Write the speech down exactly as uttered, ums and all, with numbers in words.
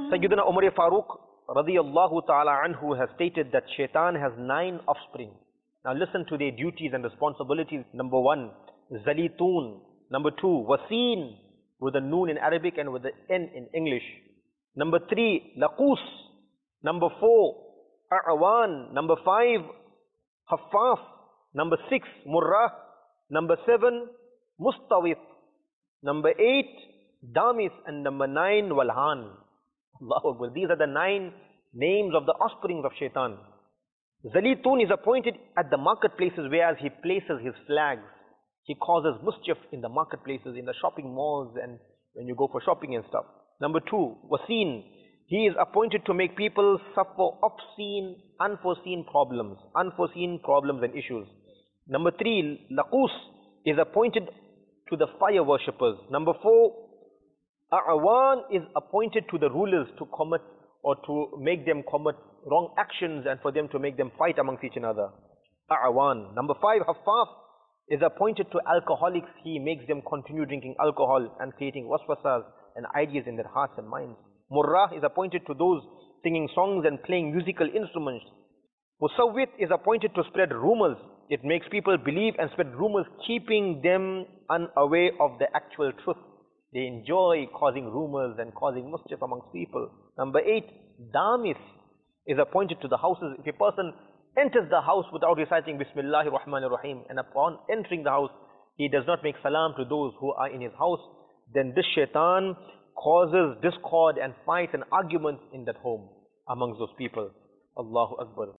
Sayyidina Umar Farooq radiyallahu ta'ala anhu has stated that shaitan has nine offspring. Now listen to their duties and responsibilities. Number one, Zalitun. Number two, Wasin, with the noon in Arabic and with the N in English. Number three, Laqus. Number four, A'wan. Number five, Haffaf. Number six, Murrah. Number seven, Mustawif. Number eight, Damis. And number nine, Walhan. Allahu Akbar. These are the nine names of the offspring of shaitan. Zalitun is appointed at the marketplaces, whereas he places his flags. He causes mischief in the marketplaces, in the shopping malls, and when you go for shopping and stuff. Number two, Wasin. He is appointed to make people suffer obscene, unforeseen problems, unforeseen problems and issues. Number three, Laqus is appointed to the fire worshippers. Number four, A'wan is appointed to the rulers to commit or to make them commit wrong actions and for them to make them fight amongst each other. A'wan. Number five, Haffaf is appointed to alcoholics. He makes them continue drinking alcohol and creating waswasas and ideas in their hearts and minds. Murrah is appointed to those singing songs and playing musical instruments. Musawwit is appointed to spread rumors. It makes people believe and spread rumors, keeping them unaware of the actual truth. They enjoy causing rumors and causing mischief amongst people. Number eight, Damis is appointed to the houses. If a person enters the house without reciting Bismillahir Rahmanir Rahim, and upon entering the house, he does not make salam to those who are in his house, then this shaitan causes discord and fights and arguments in that home amongst those people. Allahu Akbar.